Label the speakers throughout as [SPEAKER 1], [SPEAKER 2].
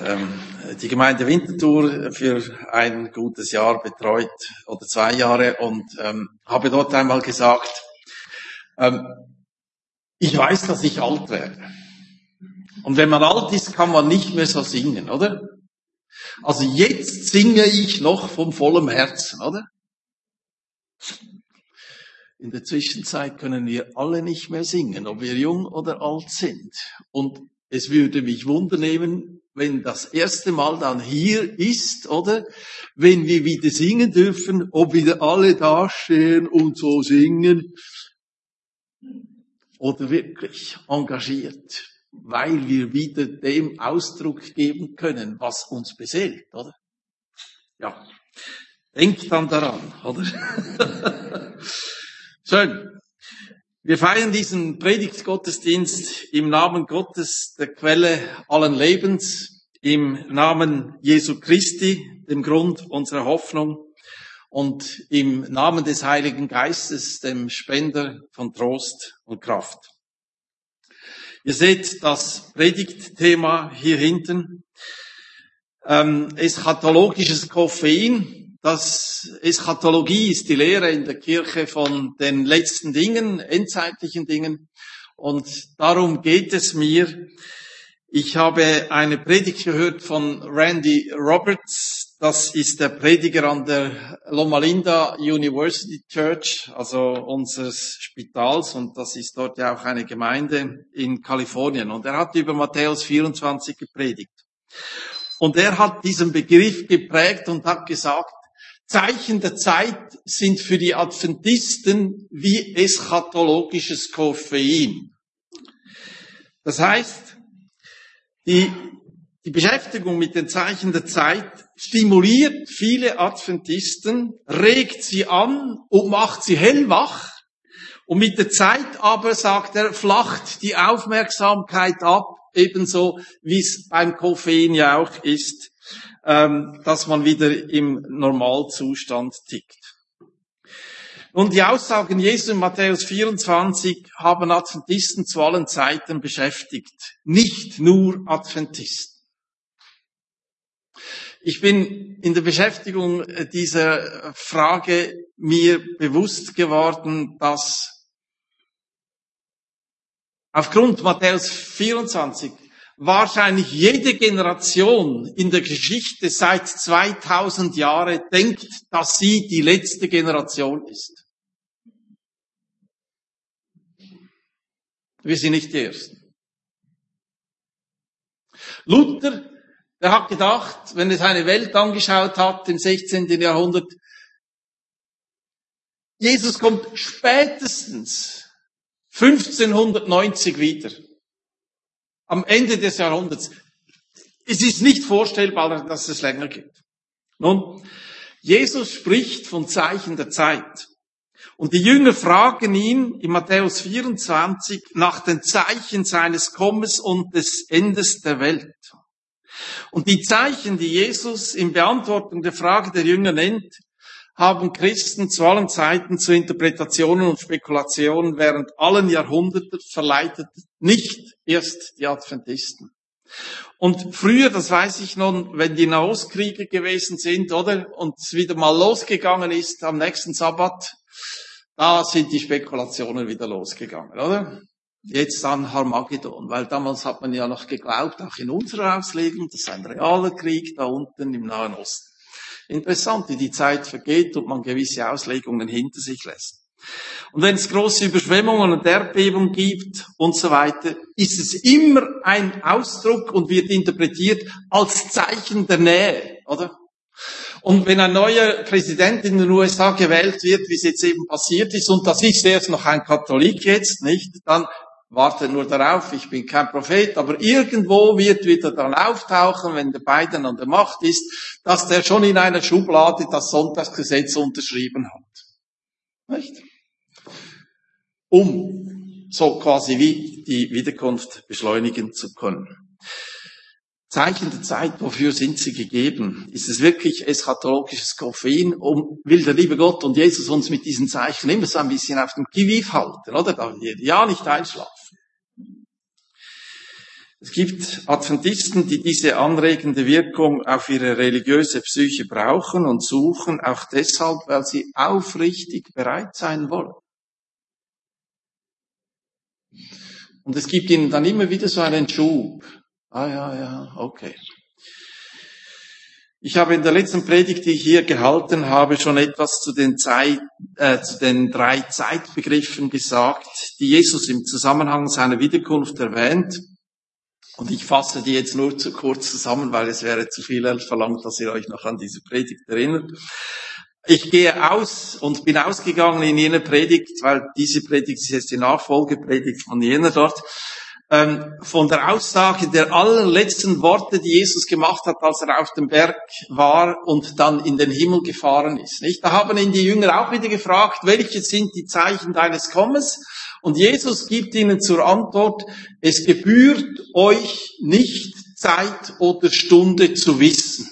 [SPEAKER 1] die Gemeinde Winterthur für ein gutes Jahr betreut oder 2 Jahre und habe dort einmal gesagt, ich weiß, dass ich alt werde. Und wenn man alt ist, kann man nicht mehr so singen, oder? Also jetzt singe ich noch von vollem Herzen, oder? In der Zwischenzeit können wir alle nicht mehr singen, ob wir jung oder alt sind. Und es würde mich wundernehmen, wenn das erste Mal dann hier ist, oder? Wenn wir wieder singen dürfen, ob wieder alle dastehen und so singen. Oder wirklich engagiert, weil wir wieder dem Ausdruck geben können, was uns beseelt, oder? Ja. Denkt dann daran, oder? Schön. Wir feiern diesen Predigtgottesdienst im Namen Gottes, der Quelle allen Lebens, im Namen Jesu Christi, dem Grund unserer Hoffnung, und im Namen des Heiligen Geistes, dem Spender von Trost und Kraft. Ihr seht das Predigtthema hier hinten. Eschatologisches Koffein. Eschatologie ist die Lehre in der Kirche von den letzten Dingen, endzeitlichen Dingen. Und darum geht es mir. Ich habe eine Predigt gehört von Randy Roberts. Das ist der Prediger an der Loma Linda University Church, also unseres Spitals. Und das ist dort ja auch eine Gemeinde in Kalifornien. Und er hat über Matthäus 24 gepredigt. Und er hat diesen Begriff geprägt und hat gesagt, Zeichen der Zeit sind für die Adventisten wie eschatologisches Koffein. Das heißt, die Beschäftigung mit den Zeichen der Zeit stimuliert viele Adventisten, regt sie an und macht sie hellwach. Und mit der Zeit aber, sagt er, flacht die Aufmerksamkeit ab, ebenso wie es beim Koffein ja auch ist, dass man wieder im Normalzustand tickt. Und die Aussagen Jesu in Matthäus 24 haben Adventisten zu allen Zeiten beschäftigt. Nicht nur Adventisten. Ich bin in der Beschäftigung dieser Frage mir bewusst geworden, dass aufgrund Matthäus 24 wahrscheinlich jede Generation in der Geschichte seit 2000 Jahren denkt, dass sie die letzte Generation ist. Wir sind nicht die Ersten. Luther, der hat gedacht, wenn er seine Welt angeschaut hat im 16. Jahrhundert, Jesus kommt spätestens 1590 wieder. Am Ende des Jahrhunderts. Es ist nicht vorstellbar, dass es länger geht. Nun, Jesus spricht von Zeichen der Zeit. Und die Jünger fragen ihn in Matthäus 24 nach den Zeichen seines Kommens und des Endes der Welt. Und die Zeichen, die Jesus in Beantwortung der Frage der Jünger nennt, haben Christen zu allen Zeiten zu Interpretationen und Spekulationen während allen Jahrhunderten verleitet, nicht erst die Adventisten. Und früher, das weiß ich noch, wenn die Nahostkriege gewesen sind, oder, und es wieder mal losgegangen ist am nächsten Sabbat, da sind die Spekulationen wieder losgegangen, oder? Jetzt an Armageddon, weil damals hat man ja noch geglaubt, auch in unserer Auslegung, das ist ein realer Krieg da unten im Nahen Osten. Interessant, wie die Zeit vergeht und man gewisse Auslegungen hinter sich lässt. Und wenn es große Überschwemmungen und Erdbeben gibt und so weiter, ist es immer ein Ausdruck und wird interpretiert als Zeichen der Nähe, oder? Und wenn ein neuer Präsident in den USA gewählt wird, wie es jetzt eben passiert ist, und das ist erst noch ein Katholik jetzt, nicht, dann wartet nur darauf, ich bin kein Prophet, aber irgendwo wird wieder dann auftauchen, wenn der Biden an der Macht ist, dass der schon in einer Schublade das Sonntagsgesetz unterschrieben hat. Nicht? Um so quasi wie die Wiederkunft beschleunigen zu können. Zeichen der Zeit, wofür sind sie gegeben? Ist es wirklich eschatologisches Koffein? Will der liebe Gott und Jesus uns mit diesen Zeichen immer so ein bisschen auf dem Kiviv halten, oder? Ja, nicht einschlafen. Es gibt Adventisten, die diese anregende Wirkung auf ihre religiöse Psyche brauchen und suchen, auch deshalb, weil sie aufrichtig bereit sein wollen. Und es gibt ihnen dann immer wieder so einen Schub. Ja, okay. Ich habe in der letzten Predigt, die ich hier gehalten habe, schon etwas zu den 3 Zeitbegriffen gesagt, die Jesus im Zusammenhang seiner Wiederkunft erwähnt. Und ich fasse die jetzt nur zu kurz zusammen, weil es wäre zu viel verlangt, dass ihr euch noch an diese Predigt erinnert. Ich gehe aus und bin ausgegangen in jener Predigt, weil diese Predigt ist jetzt die Nachfolgepredigt von jener dort, von der Aussage der allerletzten Worte, die Jesus gemacht hat, als er auf dem Berg war und dann in den Himmel gefahren ist. Nicht? Da haben ihn die Jünger auch wieder gefragt, welche sind die Zeichen deines Kommens? Und Jesus gibt ihnen zur Antwort, es gebührt euch nicht, Zeit oder Stunde zu wissen.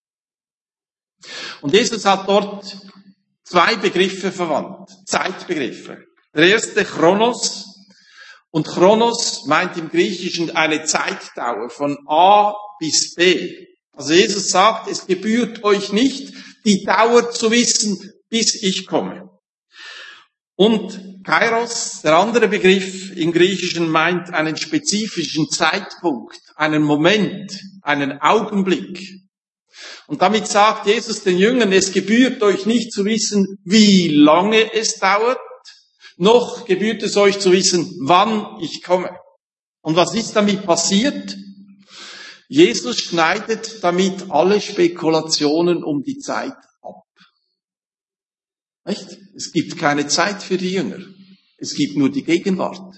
[SPEAKER 1] Und Jesus hat dort 2 Begriffe verwandt, Zeitbegriffe. Der erste, Chronos. Und Chronos meint im Griechischen eine Zeitdauer von A bis B. Also Jesus sagt, es gebührt euch nicht, die Dauer zu wissen, bis ich komme. Und Kairos, der andere Begriff im Griechischen, meint einen spezifischen Zeitpunkt, einen Moment, einen Augenblick. Und damit sagt Jesus den Jüngern, es gebührt euch nicht zu wissen, wie lange es dauert, noch gebührt es euch zu wissen, wann ich komme. Und was ist damit passiert? Jesus schneidet damit alle Spekulationen um die Zeit ab. Nicht? Es gibt keine Zeit für die Jünger. Es gibt nur die Gegenwart.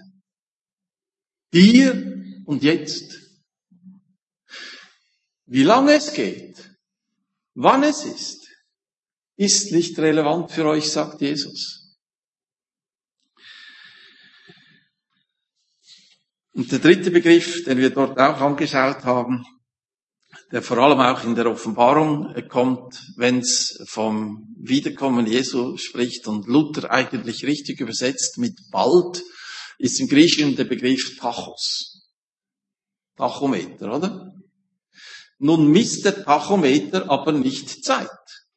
[SPEAKER 1] Hier und jetzt. Wie lange es geht, wann es ist nicht relevant für euch, sagt Jesus. Und der dritte Begriff, den wir dort auch angeschaut haben, der vor allem auch in der Offenbarung kommt, wenn es vom Wiederkommen Jesu spricht und Luther eigentlich richtig übersetzt mit bald, ist im Griechischen der Begriff Tachos. Tachometer, oder? Nun misst der Tachometer aber nicht Zeit,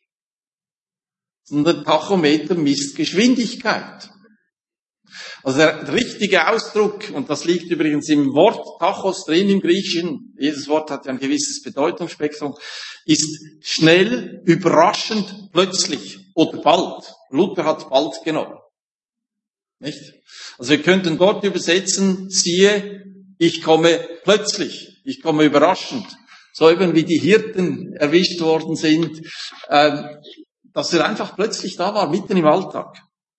[SPEAKER 1] sondern der Tachometer misst Geschwindigkeit. Also der richtige Ausdruck, und das liegt übrigens im Wort Tachos drin im Griechischen, jedes Wort hat ja ein gewisses Bedeutungsspektrum, ist schnell, überraschend, plötzlich oder bald. Luther hat bald genommen. Nicht? Also wir könnten dort übersetzen, siehe, ich komme plötzlich, ich komme überraschend. So eben wie die Hirten erwischt worden sind, dass er einfach plötzlich da war, mitten im Alltag.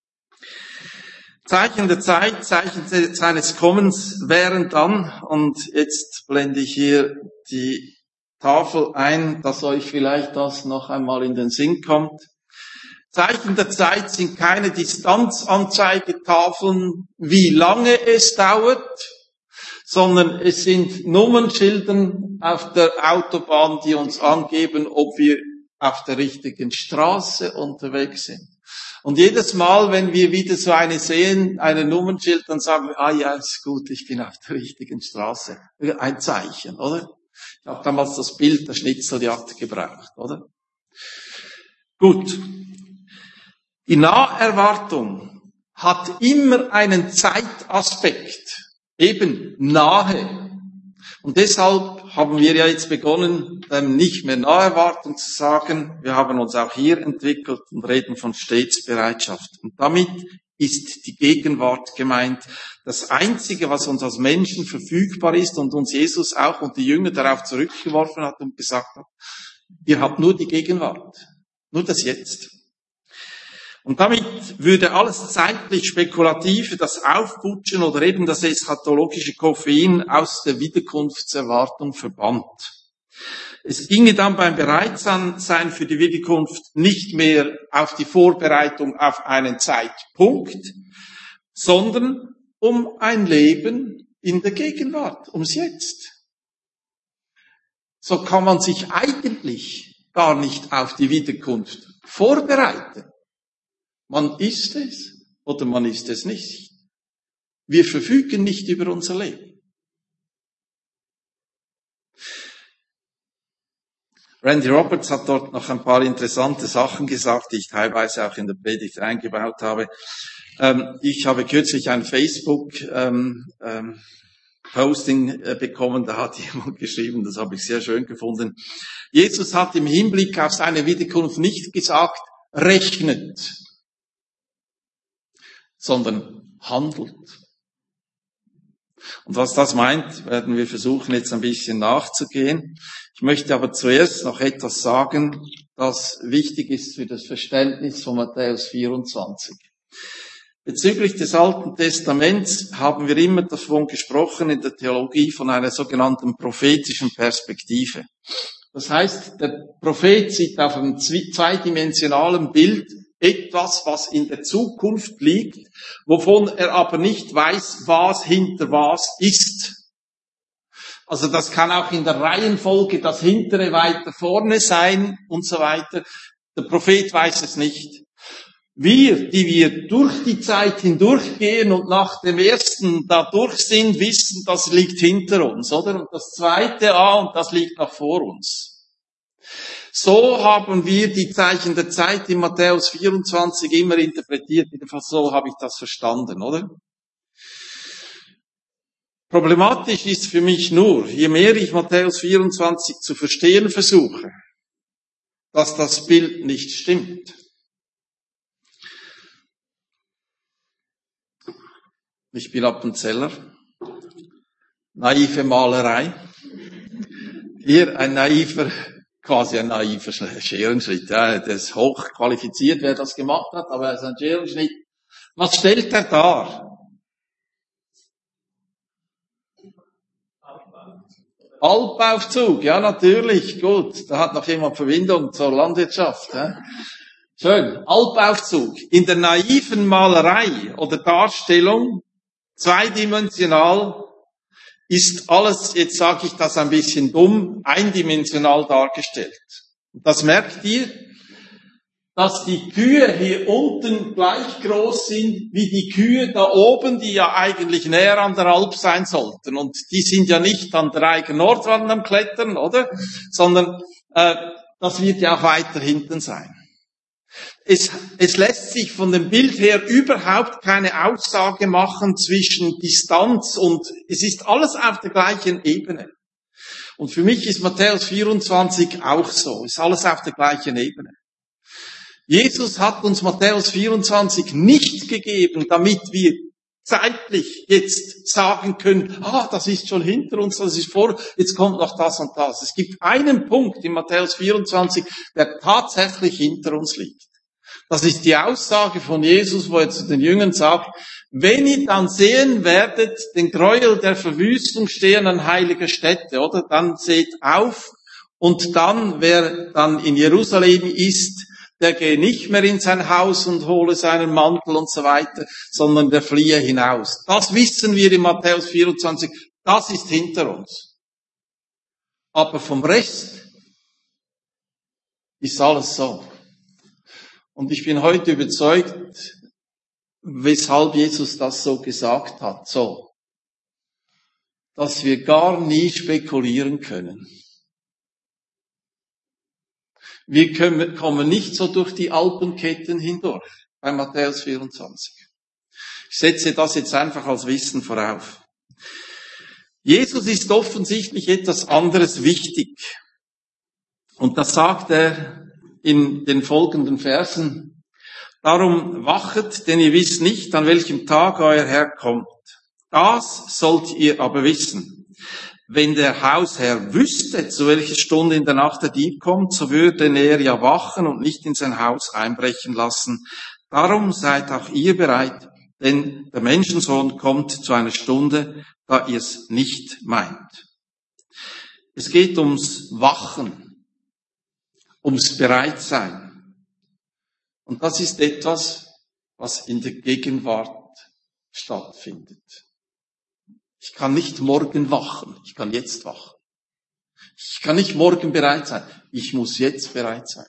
[SPEAKER 1] Zeichen der Zeit, Zeichen seines Kommens wären dann, und jetzt blende ich hier die Tafel ein, dass euch vielleicht das noch einmal in den Sinn kommt. Zeichen der Zeit sind keine Distanzanzeigetafeln, wie lange es dauert, sondern es sind Nummernschilder auf der Autobahn, die uns angeben, ob wir auf der richtigen Straße unterwegs sind. Und jedes Mal, wenn wir wieder so eine sehen, eine Nummernschild, dann sagen wir, ja, ist gut, ich bin auf der richtigen Straße. Ein Zeichen, oder? Ich habe damals das Bild der Schnitzeljagd gebraucht, oder? Gut. Die Naherwartung hat immer einen Zeitaspekt, eben nahe. Und deshalb haben wir ja jetzt begonnen, nicht mehr Naherwartung zu sagen. Wir haben uns auch hier entwickelt und reden von Stetsbereitschaft. Und damit ist die Gegenwart gemeint. Das Einzige, was uns als Menschen verfügbar ist und uns Jesus auch und die Jünger darauf zurückgeworfen hat und gesagt hat, ihr habt nur die Gegenwart, nur das Jetzt. Und damit würde alles zeitlich Spekulative, das Aufputschen oder eben das eschatologische Koffein aus der Wiederkunftserwartung verbannt. Es ginge dann beim Bereitsein für die Wiederkunft nicht mehr auf die Vorbereitung auf einen Zeitpunkt, sondern um ein Leben in der Gegenwart, ums Jetzt. So kann man sich eigentlich gar nicht auf die Wiederkunft vorbereiten. Man ist es oder man ist es nicht. Wir verfügen nicht über unser Leben. Randy Roberts hat dort noch ein paar interessante Sachen gesagt, die ich teilweise auch in der Predigt eingebaut habe. Ich habe kürzlich ein Facebook-Posting bekommen, da hat jemand geschrieben, das habe ich sehr schön gefunden. Jesus hat im Hinblick auf seine Wiederkunft nicht gesagt, rechnet, sondern handelt. Und was das meint, werden wir versuchen jetzt ein bisschen nachzugehen. Ich möchte aber zuerst noch etwas sagen, das wichtig ist für das Verständnis von Matthäus 24. Bezüglich des Alten Testaments haben wir immer davon gesprochen in der Theologie von einer sogenannten prophetischen Perspektive. Das heißt, der Prophet sieht auf einem zweidimensionalen Bild etwas, was in der Zukunft liegt, wovon er aber nicht weiß, was hinter was ist. Also das kann auch in der Reihenfolge das Hintere weiter vorne sein und so weiter. Der Prophet weiß es nicht. Wir, die wir durch die Zeit hindurchgehen und nach dem ersten da durch sind, wissen, das liegt hinter uns, oder? Und das zweite, und das liegt noch vor uns. So haben wir die Zeichen der Zeit in Matthäus 24 immer interpretiert. Jedenfalls so habe ich das verstanden, oder? Problematisch ist für mich nur, je mehr ich Matthäus 24 zu verstehen versuche, dass das Bild nicht stimmt. Ich bin Appenzeller. Naive Malerei. Hier quasi ein naiver Scherenschnitt. Ja, der ist hochqualifiziert, wer das gemacht hat, aber er ist ein Scherenschnitt. Was stellt er dar? Alpaufzug, ja natürlich, gut. Da hat noch jemand Verbindung zur Landwirtschaft. Ja. Schön, Alpaufzug. In der naiven Malerei oder Darstellung, zweidimensional, ist alles, jetzt sage ich das ein bisschen dumm, eindimensional dargestellt. Und das merkt ihr, dass die Kühe hier unten gleich groß sind wie die Kühe da oben, die ja eigentlich näher an der Alp sein sollten. Und die sind ja nicht an der Eiger Nordwand am Klettern, oder? Sondern das wird ja auch weiter hinten sein. Es lässt sich von dem Bild her überhaupt keine Aussage machen zwischen Distanz und es ist alles auf der gleichen Ebene. Und für mich ist Matthäus 24 auch so, ist alles auf der gleichen Ebene. Jesus hat uns Matthäus 24 nicht gegeben, damit wir zeitlich jetzt sagen können, das ist schon hinter uns, das ist vor, jetzt kommt noch das und das. Es gibt einen Punkt in Matthäus 24, der tatsächlich hinter uns liegt. Das ist die Aussage von Jesus, wo er zu den Jüngern sagt, wenn ihr dann sehen werdet, den Gräuel der Verwüstung stehen an heiliger Stätte, oder? Dann seht auf und dann, wer dann in Jerusalem ist, der gehe nicht mehr in sein Haus und hole seinen Mantel und so weiter, sondern der fliehe hinaus. Das wissen wir in Matthäus 24, das ist hinter uns. Aber vom Rest ist alles so. Und ich bin heute überzeugt, weshalb Jesus das so gesagt hat, so, dass wir gar nie spekulieren können. Wir kommen nicht so durch die Alpenketten hindurch bei Matthäus 24. Ich setze das jetzt einfach als Wissen vorauf. Jesus ist offensichtlich etwas anderes wichtig. Und das sagt er in den folgenden Versen. Darum wachet, denn ihr wisst nicht, an welchem Tag euer Herr kommt. Das sollt ihr aber wissen. Wenn der Hausherr wüsste, zu welcher Stunde in der Nacht der Dieb kommt, so würde er ja wachen und nicht in sein Haus einbrechen lassen. Darum seid auch ihr bereit, denn der Menschensohn kommt zu einer Stunde, da ihr es nicht meint. Es geht ums Wachen, ums Bereitsein. Und das ist etwas, was in der Gegenwart stattfindet. Ich kann nicht morgen wachen, ich kann jetzt wachen. Ich kann nicht morgen bereit sein, ich muss jetzt bereit sein.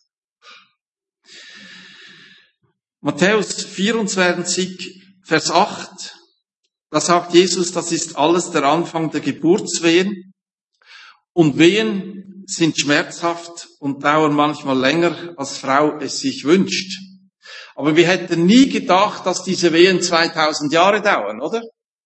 [SPEAKER 1] Matthäus 24, Vers 8, da sagt Jesus, das ist alles der Anfang der Geburtswehen. Und Wehen sind schmerzhaft und dauern manchmal länger, als Frau es sich wünscht. Aber wir hätten nie gedacht, dass diese Wehen 2000 Jahre dauern, oder?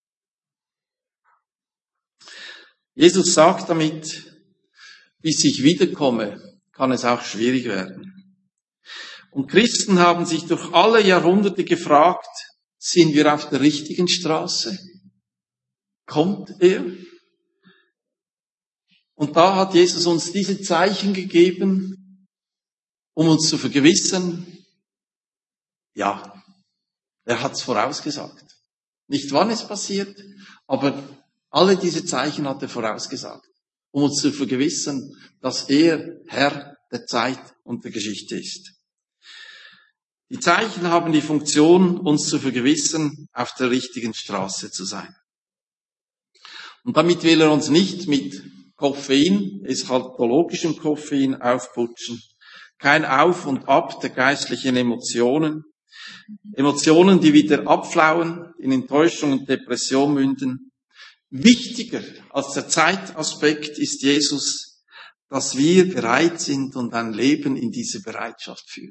[SPEAKER 1] Jesus sagt damit, bis ich wiederkomme, kann es auch schwierig werden. Und Christen haben sich durch alle Jahrhunderte gefragt, sind wir auf der richtigen Straße? Kommt er? Und da hat Jesus uns diese Zeichen gegeben, um uns zu vergewissern, ja, er hat's vorausgesagt. Nicht wann es passiert, aber alle diese Zeichen hat er vorausgesagt, um uns zu vergewissern, dass er Herr der Zeit und der Geschichte ist. Die Zeichen haben die Funktion, uns zu vergewissern, auf der richtigen Straße zu sein. Und damit will er uns nicht mit Koffein, eschatologischem Koffein aufputschen. Kein Auf und Ab der geistlichen Emotionen. Emotionen, die wieder abflauen, in Enttäuschung und Depression münden. Wichtiger als der Zeitaspekt ist Jesus, dass wir bereit sind und ein Leben in dieser Bereitschaft führen.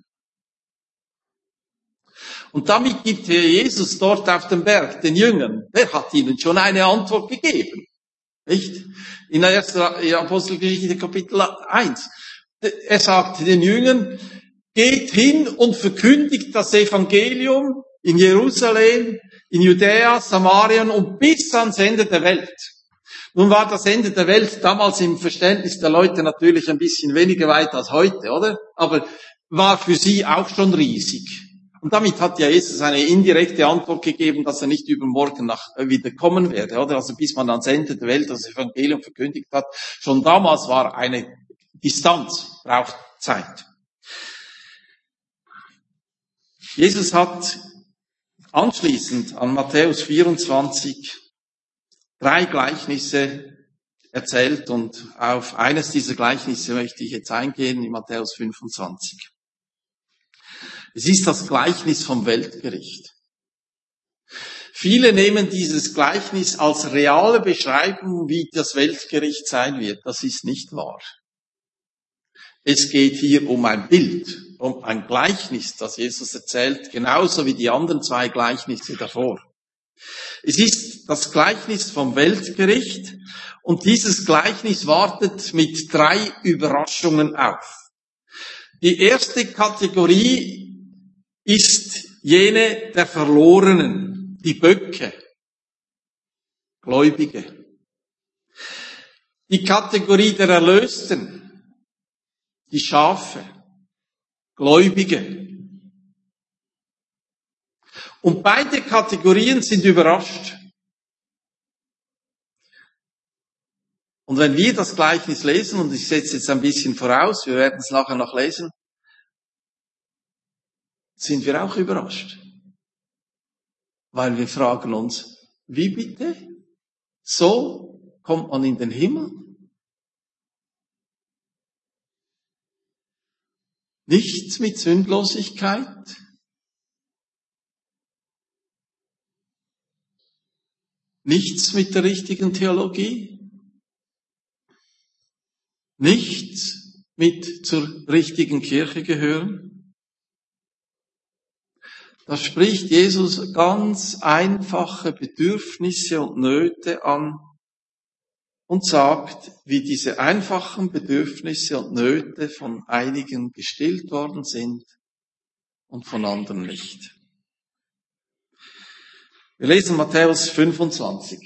[SPEAKER 1] Und damit gibt Herr Jesus dort auf dem Berg den Jüngern, der hat ihnen schon eine Antwort gegeben. Nicht? In der ersten Apostelgeschichte Kapitel 1. Er sagt den Jüngern, geht hin und verkündigt das Evangelium in Jerusalem, in Judäa, Samarien und bis ans Ende der Welt. Nun war das Ende der Welt damals im Verständnis der Leute natürlich ein bisschen weniger weit als heute, oder? Aber war für sie auch schon riesig. Und damit hat ja Jesus eine indirekte Antwort gegeben, dass er nicht übermorgen wieder kommen werde, oder? Also bis man ans Ende der Welt das Evangelium verkündigt hat. Schon damals war eine Distanz, braucht Zeit. Jesus hat anschließend an Matthäus 24 3 Gleichnisse erzählt und auf eines dieser Gleichnisse möchte ich jetzt eingehen, in Matthäus 25. Es ist das Gleichnis vom Weltgericht. Viele nehmen dieses Gleichnis als reale Beschreibung, wie das Weltgericht sein wird. Das ist nicht wahr. Es geht hier um ein Bild, um ein Gleichnis, das Jesus erzählt, genauso wie die anderen 2 Gleichnisse davor. Es ist das Gleichnis vom Weltgericht und dieses Gleichnis wartet mit 3 Überraschungen auf. Die erste Kategorie ist jene der Verlorenen, die Böcke, Gläubige. Die Kategorie der Erlösten, die Schafe, Gläubige. Und beide Kategorien sind überrascht. Und wenn wir das Gleichnis lesen, und ich setze jetzt ein bisschen voraus, wir werden es nachher noch lesen, sind wir auch überrascht. Weil wir fragen uns, wie bitte? So kommt man in den Himmel? Nichts mit Sündlosigkeit? Nichts mit der richtigen Theologie? Nichts mit zur richtigen Kirche gehören? Da spricht Jesus ganz einfache Bedürfnisse und Nöte an und sagt, wie diese einfachen Bedürfnisse und Nöte von einigen gestillt worden sind und von anderen nicht. Wir lesen Matthäus 25.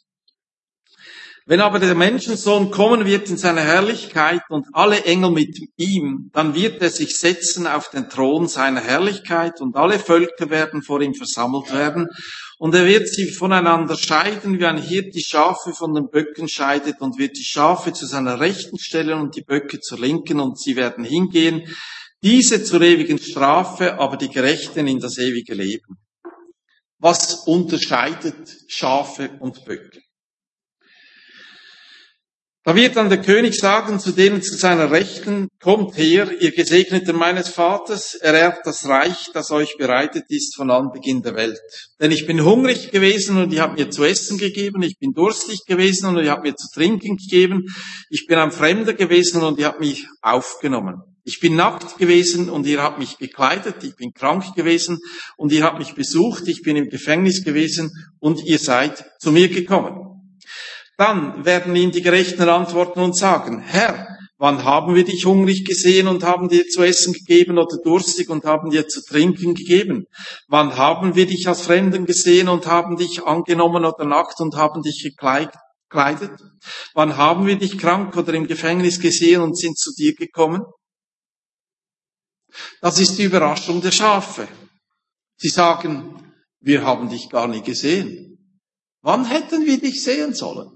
[SPEAKER 1] Wenn aber der Menschensohn kommen wird in seiner Herrlichkeit und alle Engel mit ihm, dann wird er sich setzen auf den Thron seiner Herrlichkeit und alle Völker werden vor ihm versammelt werden und er wird sie voneinander scheiden, wie ein Hirt die Schafe von den Böcken scheidet und wird die Schafe zu seiner Rechten stellen und die Böcke zur Linken und sie werden hingehen, diese zur ewigen Strafe, aber die Gerechten in das ewige Leben. Was unterscheidet Schafe und Böcke? Da wird dann der König sagen zu denen zu seiner Rechten, kommt her, ihr Gesegneten meines Vaters, ererbt das Reich, das euch bereitet ist von Anbeginn der Welt. Denn ich bin hungrig gewesen und ihr habt mir zu essen gegeben, ich bin durstig gewesen und ihr habt mir zu trinken gegeben, ich bin ein Fremder gewesen und ihr habt mich aufgenommen. Ich bin nackt gewesen und ihr habt mich gekleidet, ich bin krank gewesen und ihr habt mich besucht, ich bin im Gefängnis gewesen und ihr seid zu mir gekommen. Dann werden ihm die Gerechten antworten und sagen, Herr, wann haben wir dich hungrig gesehen und haben dir zu essen gegeben oder durstig und haben dir zu trinken gegeben? Wann haben wir dich als Fremden gesehen und haben dich angenommen oder nackt und haben dich gekleidet? Wann haben wir dich krank oder im Gefängnis gesehen und sind zu dir gekommen? Das ist die Überraschung der Schafe. Sie sagen, wir haben dich gar nie gesehen. Wann hätten wir dich sehen sollen?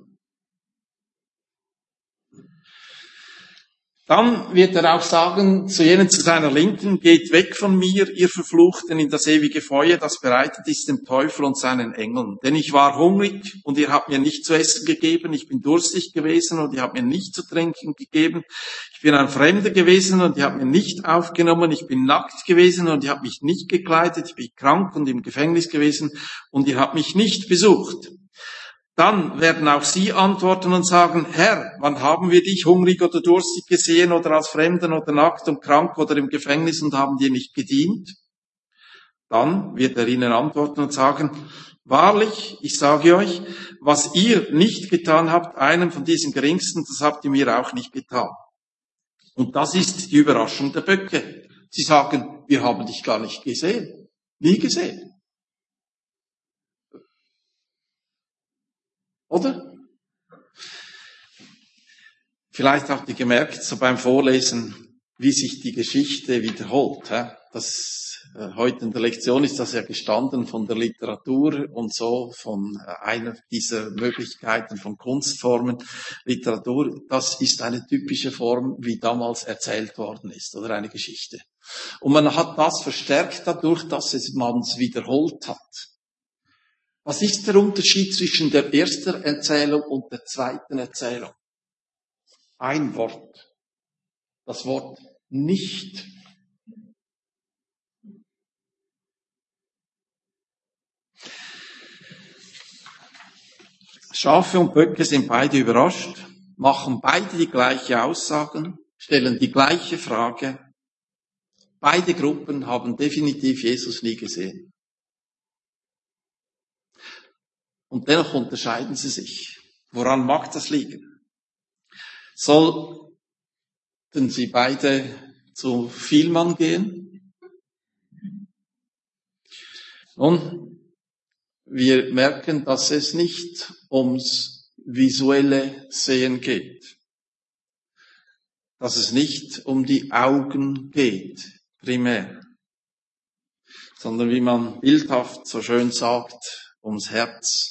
[SPEAKER 1] Dann wird er auch sagen zu jenen zu seiner Linken, geht weg von mir, ihr Verfluchten, in das ewige Feuer, das bereitet ist dem Teufel und seinen Engeln. Denn ich war hungrig und ihr habt mir nicht zu essen gegeben, ich bin durstig gewesen und ihr habt mir nicht zu trinken gegeben, ich bin ein Fremder gewesen und ihr habt mir nicht aufgenommen, ich bin nackt gewesen und ihr habt mich nicht gekleidet, ich bin krank und im Gefängnis gewesen und ihr habt mich nicht besucht. Dann werden auch sie antworten und sagen, Herr, wann haben wir dich hungrig oder durstig gesehen oder als Fremden oder nackt und krank oder im Gefängnis und haben dir nicht gedient? Dann wird er ihnen antworten und sagen, wahrlich, ich sage euch, was ihr nicht getan habt, einem von diesen Geringsten, das habt ihr mir auch nicht getan. Und das ist die Überraschung der Böcke. Sie sagen, wir haben dich gar nicht gesehen, nie gesehen. Oder? Vielleicht habt ihr gemerkt, so beim Vorlesen, wie sich die Geschichte wiederholt. Heute in der Lektion ist das ja gestanden von der Literatur und so, von einer dieser Möglichkeiten von Kunstformen. Literatur, das ist eine typische Form, wie damals erzählt worden ist, oder eine Geschichte. Und man hat das verstärkt dadurch, dass man es wiederholt hat. Was ist der Unterschied zwischen der ersten Erzählung und der zweiten Erzählung? Ein Wort. Das Wort nicht. Schafe und Böcke sind beide überrascht, machen beide die gleiche Aussagen, stellen die gleiche Frage. Beide Gruppen haben definitiv Jesus nie gesehen. Und dennoch unterscheiden sie sich. Woran mag das liegen? Sollten sie beide zu Vielmann gehen? Nun, wir merken, dass es nicht ums visuelle Sehen geht. Dass es nicht um die Augen geht, primär. Sondern wie man bildhaft so schön sagt, ums Herz.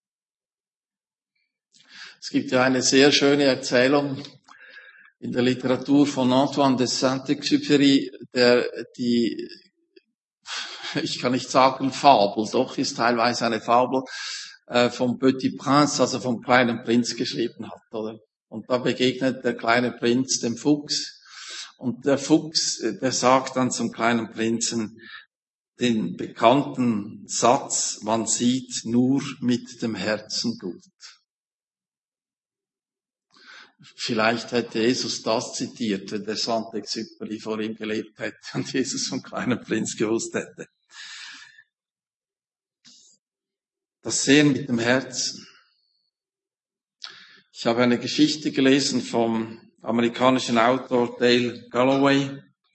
[SPEAKER 1] Es gibt ja eine sehr schöne Erzählung in der Literatur von Antoine de Saint-Exupéry, ich kann nicht sagen Fabel, doch ist teilweise eine Fabel, vom Petit Prince, also vom kleinen Prinz geschrieben hat, oder? Und da begegnet der kleine Prinz dem Fuchs. Und der Fuchs, der sagt dann zum kleinen Prinzen den bekannten Satz, man sieht nur mit dem Herzen gut. Vielleicht hätte Jesus das zitiert, wenn der Saint-Exupéry vor ihm gelebt hätte und Jesus vom kleinen Prinz gewusst hätte. Das Sehen mit dem Herzen. Ich habe eine Geschichte gelesen vom amerikanischen Autor Dale Galloway.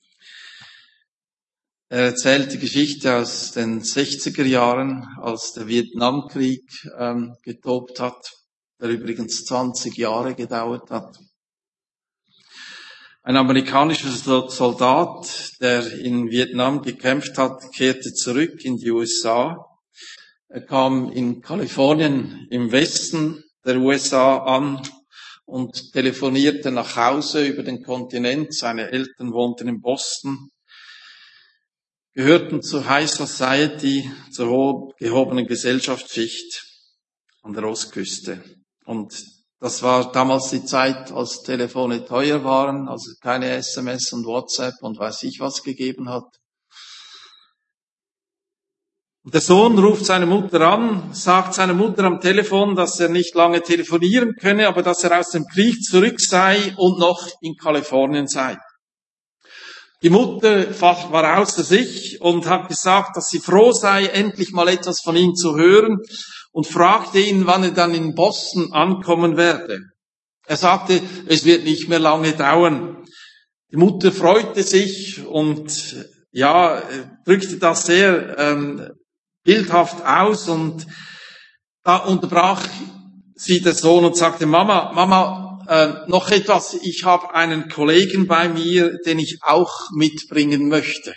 [SPEAKER 1] Er erzählt die Geschichte aus den 60er Jahren, als der Vietnamkrieg getobt hat, der übrigens 20 Jahre gedauert hat. Ein amerikanischer Soldat, der in Vietnam gekämpft hat, kehrte zurück in die USA. Er kam in Kalifornien im Westen der USA an und telefonierte nach Hause über den Kontinent. Seine Eltern wohnten in Boston, gehörten zur High Society, zur gehobenen Gesellschaftsschicht an der Ostküste. Und Das war damals die Zeit, als Telefone teuer waren, also keine SMS und WhatsApp und weiß ich was gegeben hat. Und der Sohn ruft seine Mutter an, sagt seiner Mutter am Telefon, dass er nicht lange telefonieren könne, aber dass er aus dem Krieg zurück sei und noch in Kalifornien sei. Die Mutter war außer sich und hat gesagt, dass sie froh sei, endlich mal etwas von ihm zu hören, und fragte ihn, wann er dann in Boston ankommen werde. Er sagte, es wird nicht mehr lange dauern. Die Mutter freute sich und drückte das sehr bildhaft aus, und da unterbrach sie der Sohn und sagte, Mama, noch etwas, ich habe einen Kollegen bei mir, den ich auch mitbringen möchte.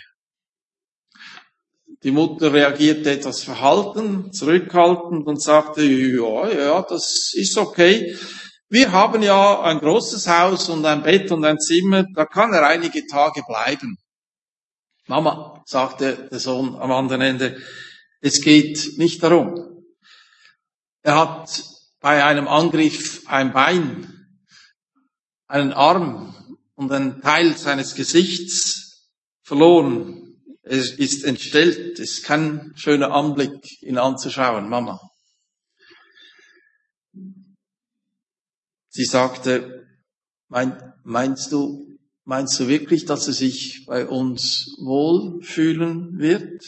[SPEAKER 1] Die Mutter reagierte etwas verhalten, zurückhaltend und sagte, ja, das ist okay. Wir haben ja ein großes Haus und ein Bett und ein Zimmer, da kann er einige Tage bleiben. Mama, sagte der Sohn am anderen Ende, es geht nicht darum. Er hat bei einem Angriff ein Bein, einen Arm und einen Teil seines Gesichts verloren. Er ist entstellt. Es ist kein schöner Anblick, ihn anzuschauen, Mama. Sie sagte, meinst du wirklich, dass er sich bei uns wohlfühlen wird?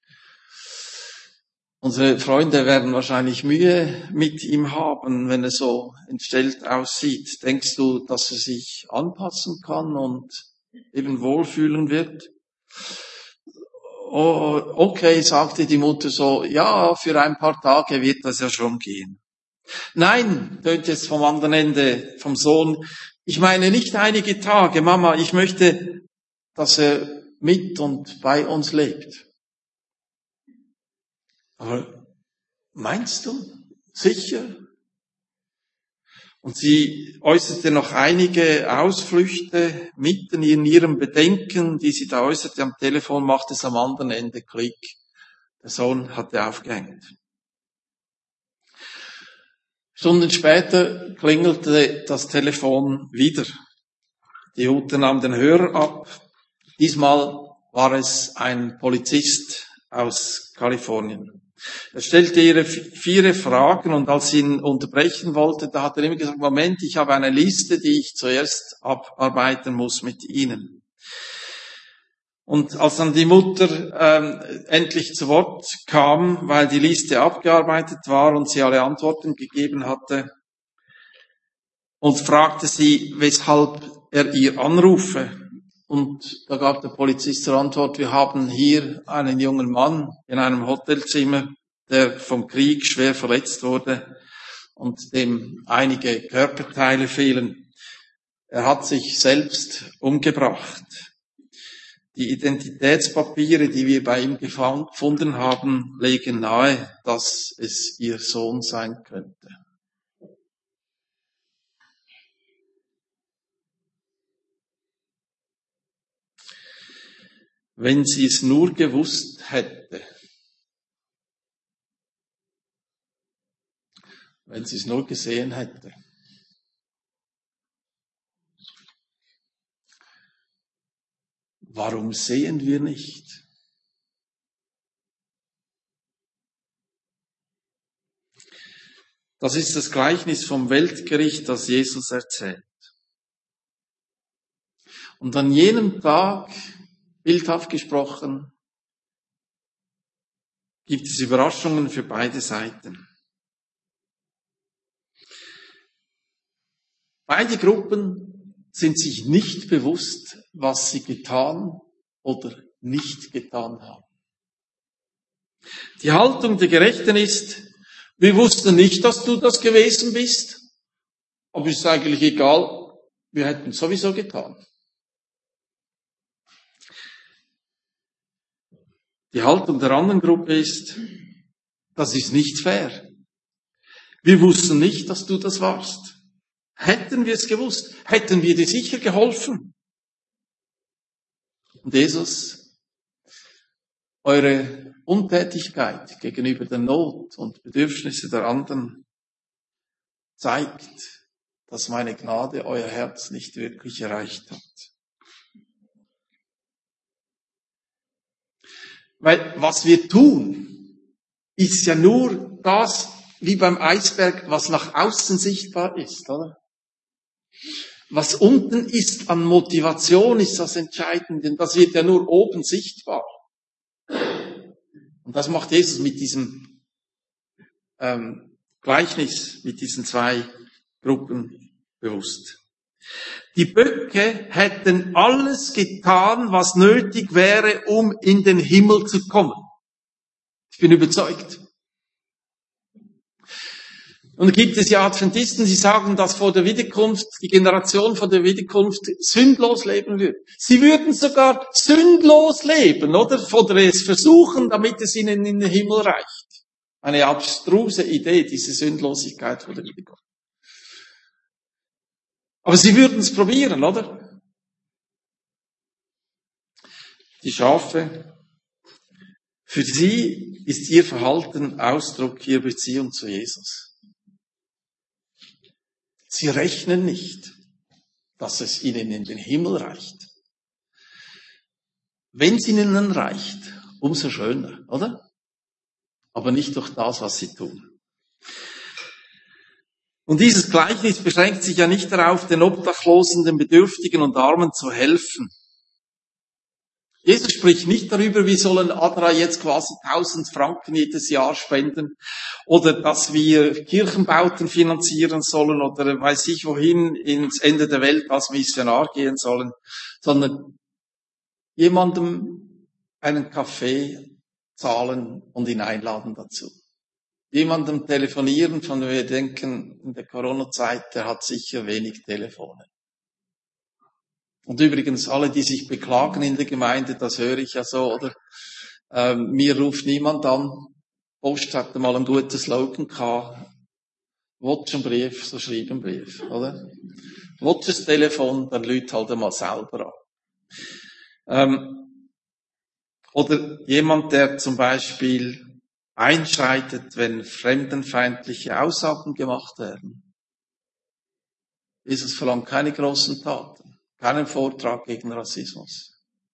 [SPEAKER 1] Unsere Freunde werden wahrscheinlich Mühe mit ihm haben, wenn er so entstellt aussieht. Denkst du, dass er sich anpassen kann und eben wohlfühlen wird? Oh, okay, sagte die Mutter so, ja, für ein paar Tage wird das ja schon gehen. Nein, tönte es vom anderen Ende, vom Sohn, ich meine nicht einige Tage, Mama, ich möchte, dass er mit und bei uns lebt. Aber meinst du? Sicher? Und sie äußerte noch einige Ausflüchte mitten in ihrem Bedenken, die sie da äußerte am Telefon, machte es am anderen Ende Klick. Der Sohn hatte aufgehängt. Stunden später klingelte das Telefon wieder. Die Ute nahm den Hörer ab. Diesmal war es ein Polizist aus Kalifornien. Er stellte ihr 4 Fragen, und als sie ihn unterbrechen wollte, da hat er immer gesagt, Moment, ich habe eine Liste, die ich zuerst abarbeiten muss mit Ihnen. Und als dann die Mutter endlich zu Wort kam, weil die Liste abgearbeitet war und sie alle Antworten gegeben hatte, und fragte sie, weshalb er ihr anrufe. Und da gab der Polizist zur Antwort, wir haben hier einen jungen Mann in einem Hotelzimmer, der vom Krieg schwer verletzt wurde und dem einige Körperteile fehlen. Er hat sich selbst umgebracht. Die Identitätspapiere, die wir bei ihm gefunden haben, legen nahe, dass es ihr Sohn sein könnte. Wenn sie es nur gewusst hätte. Wenn sie es nur gesehen hätte. Warum sehen wir nicht? Das ist das Gleichnis vom Weltgericht, das Jesus erzählt. Und an jenem Tag, bildhaft gesprochen, gibt es Überraschungen für beide Seiten. Beide Gruppen sind sich nicht bewusst, was sie getan oder nicht getan haben. Die Haltung der Gerechten ist, wir wussten nicht, dass du das gewesen bist, aber ist eigentlich egal, wir hätten es sowieso getan. Die Haltung der anderen Gruppe ist, das ist nicht fair. Wir wussten nicht, dass du das warst. Hätten wir es gewusst, hätten wir dir sicher geholfen. Und Jesus, eure Untätigkeit gegenüber der Not und Bedürfnisse der anderen zeigt, dass meine Gnade euer Herz nicht wirklich erreicht hat. Weil was wir tun, ist ja nur das, wie beim Eisberg, was nach außen sichtbar ist, oder? Was unten ist an Motivation, ist das Entscheidende, denn das wird ja nur oben sichtbar. Und das macht Jesus mit diesem Gleichnis, mit diesen zwei Gruppen bewusst. Die Böcke hätten alles getan, was nötig wäre, um in den Himmel zu kommen. Ich bin überzeugt. Und da gibt es ja Adventisten, die sagen, dass vor der Wiederkunft, die Generation vor der Wiederkunft sündlos leben wird. Sie würden sogar sündlos leben, oder es versuchen, damit es ihnen in den Himmel reicht. Eine abstruse Idee, diese Sündlosigkeit vor der Wiederkunft. Aber sie würden es probieren, oder? Die Schafe, für sie ist ihr Verhalten Ausdruck ihrer Beziehung zu Jesus. Sie rechnen nicht, dass es ihnen in den Himmel reicht. Wenn es ihnen reicht, umso schöner, oder? Aber nicht durch das, was sie tun. Und dieses Gleichnis beschränkt sich ja nicht darauf, den Obdachlosen, den Bedürftigen und Armen zu helfen. Jesus spricht nicht darüber, wie sollen Adra jetzt quasi 1000 Franken jedes Jahr spenden oder dass wir Kirchenbauten finanzieren sollen oder weiß ich wohin ins Ende der Welt als Missionar gehen sollen, sondern jemandem einen Kaffee zahlen und ihn einladen dazu. Jemandem telefonieren, von dem wir denken, in der Corona-Zeit, der hat sicher wenig Telefone. Und übrigens, alle, die sich beklagen in der Gemeinde, das höre ich ja so, oder? Mir ruft niemand an. Post hatte mal ein gutes Slogan gehabt. Willst du einen Brief, so schreib einen Brief, oder? Willst du das Telefon, dann lüt halt einmal selber an. Oder jemand, der zum Beispiel einschreitet, wenn fremdenfeindliche Aussagen gemacht werden. Jesus verlangt keine großen Taten, keinen Vortrag gegen Rassismus.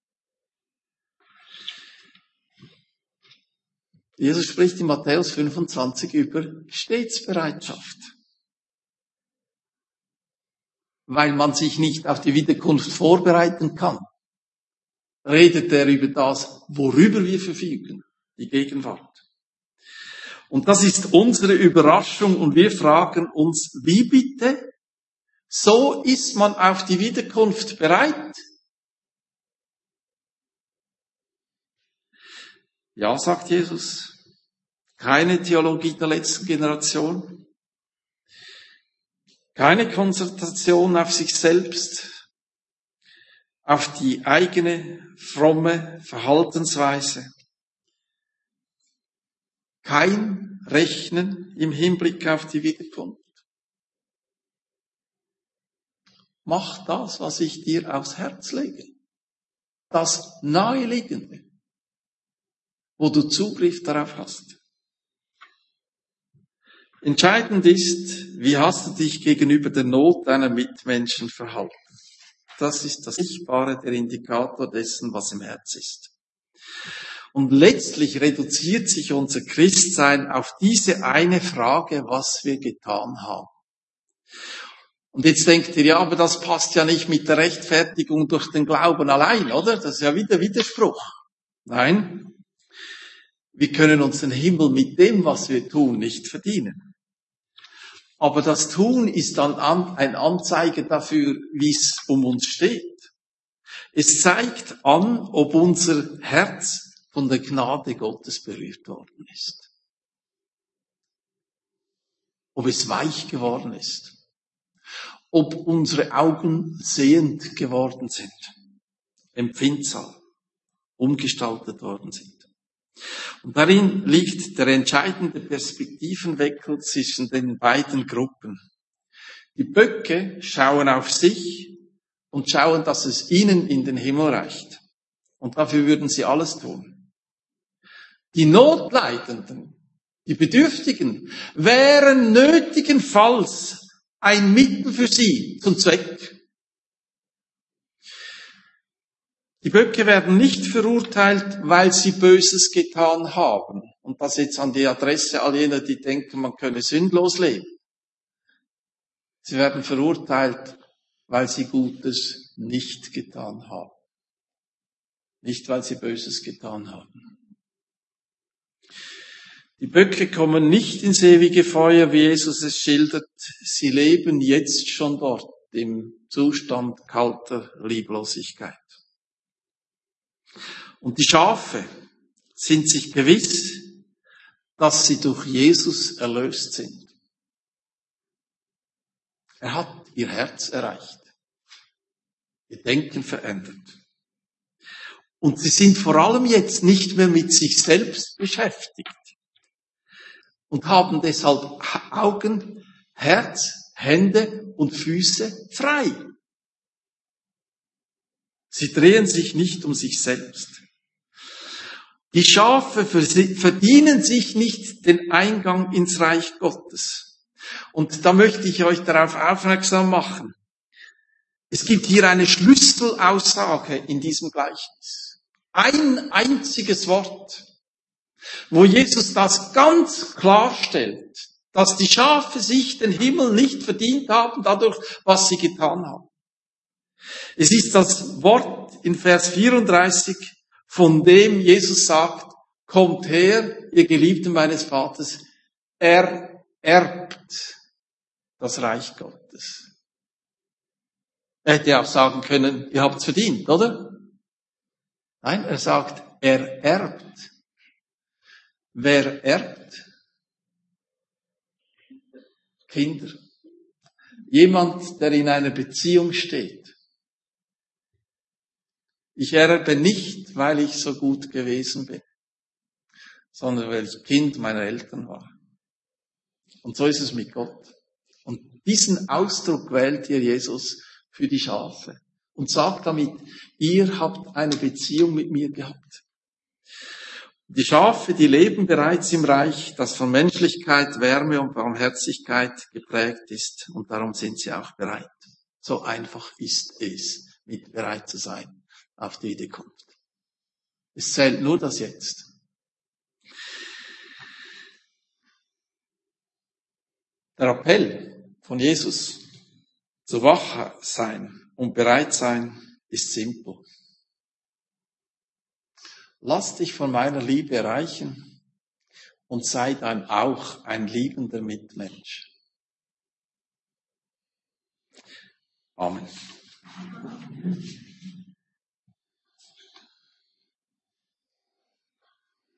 [SPEAKER 1] Jesus spricht in Matthäus 25 über Stetsbereitschaft. Weil man sich nicht auf die Wiederkunft vorbereiten kann, redet er über das, worüber wir verfügen, die Gegenwart. Und das ist unsere Überraschung und wir fragen uns, wie bitte? So ist man auf die Wiederkunft bereit? Ja, sagt Jesus, keine Theologie der letzten Generation, keine Konzentration auf sich selbst, auf die eigene fromme Verhaltensweise. Kein Rechnen im Hinblick auf die Wiederkunft. Mach das, was ich dir aufs Herz lege. Das Naheliegende, wo du Zugriff darauf hast. Entscheidend ist, wie hast du dich gegenüber der Not deiner Mitmenschen verhalten. Das ist das Sichtbare, der Indikator dessen, was im Herz ist. Und letztlich reduziert sich unser Christsein auf diese eine Frage, was wir getan haben. Und jetzt denkt ihr, ja, aber das passt ja nicht mit der Rechtfertigung durch den Glauben allein, oder? Das ist ja wieder Widerspruch. Nein, wir können uns den Himmel mit dem, was wir tun, nicht verdienen. Aber das Tun ist dann ein Anzeiger dafür, wie es um uns steht. Es zeigt an, ob unser Herz von der Gnade Gottes berührt worden ist. Ob es weich geworden ist. Ob unsere Augen sehend geworden sind. Empfindsam. Umgestaltet worden sind. Und darin liegt der entscheidende Perspektivenwechsel zwischen den beiden Gruppen. Die Böcke schauen auf sich und schauen, dass es ihnen in den Himmel reicht. Und dafür würden sie alles tun. Die Notleidenden, die Bedürftigen, wären nötigenfalls ein Mittel für sie zum Zweck. Die Böcke werden nicht verurteilt, weil sie Böses getan haben. Und das jetzt an die Adresse all jener, die denken, man könne sündlos leben. Sie werden verurteilt, weil sie Gutes nicht getan haben. Nicht, weil sie Böses getan haben. Die Böcke kommen nicht ins ewige Feuer, wie Jesus es schildert. Sie leben jetzt schon dort im Zustand kalter Lieblosigkeit. Und die Schafe sind sich gewiss, dass sie durch Jesus erlöst sind. Er hat ihr Herz erreicht, ihr Denken verändert. Und sie sind vor allem jetzt nicht mehr mit sich selbst beschäftigt und haben deshalb Augen, Herz, Hände und Füße frei. Sie drehen sich nicht um sich selbst. Die Schafe verdienen sich nicht den Eingang ins Reich Gottes. Und da möchte ich euch darauf aufmerksam machen. Es gibt hier eine Schlüsselaussage in diesem Gleichnis. Ein einziges Wort, wo Jesus das ganz klarstellt, dass die Schafe sich den Himmel nicht verdient haben dadurch, was sie getan haben. Es ist das Wort in Vers 34, von dem Jesus sagt, kommt her, ihr Geliebten meines Vaters, er erbt das Reich Gottes. Er hätte auch sagen können, ihr habt's verdient, oder? Nein, er sagt, er erbt. Wer erbt? Kinder. Jemand, der in einer Beziehung steht. Ich erbe nicht, weil ich so gut gewesen bin, sondern weil ich Kind meiner Eltern war. Und so ist es mit Gott. Und diesen Ausdruck wählt hier Jesus für die Schafe und sagt damit, ihr habt eine Beziehung mit mir gehabt. Die Schafe, die leben bereits im Reich, das von Menschlichkeit, Wärme und Barmherzigkeit geprägt ist. Und darum sind sie auch bereit. So einfach ist es, mit bereit zu sein auf die Wiederkunft. Es zählt nur das Jetzt. Der Appell von Jesus zu wach sein und bereit sein ist simpel. Lass dich von meiner Liebe erreichen und sei dann auch ein liebender Mitmensch. Amen.